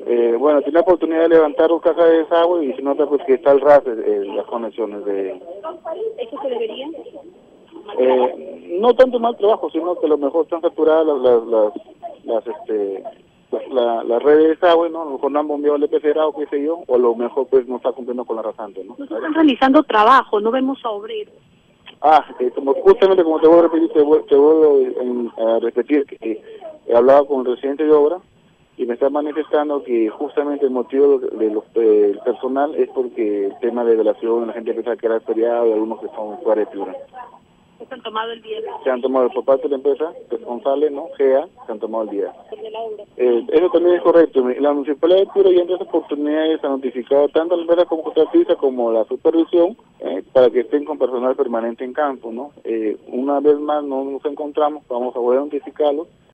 Bueno, tiene la oportunidad de levantar dos cajas de desagüe y se nota pues que está al ras las conexiones de... ¿Eso se debería? No tanto mal trabajo, sino que a lo mejor están saturadas las redes de desagüe, ¿no? A lo mejor no han bombeado el EPCera o qué sé yo, o a lo mejor pues no está cumpliendo con la rasante, ¿no? No se están realizando trabajo, no vemos a obreros. Justamente como te voy a repetir, a repetir que he hablado con el residente de obra y me está manifestando que justamente el motivo del personal es porque el tema de violación, la gente piensa que era feriado y algunos que son fuera de figura. ¿Se han tomado el día? Se han tomado por parte de la empresa responsable, ¿no? GEA, se han tomado el día. De la obra. Eso también es correcto. La Municipalidad de Piura ya en otras oportunidades ha notificado tanto a la empresa como contratista como la supervisión para que estén con personal permanente en campo, ¿no? Una vez más no nos encontramos, vamos a volver a notificarlo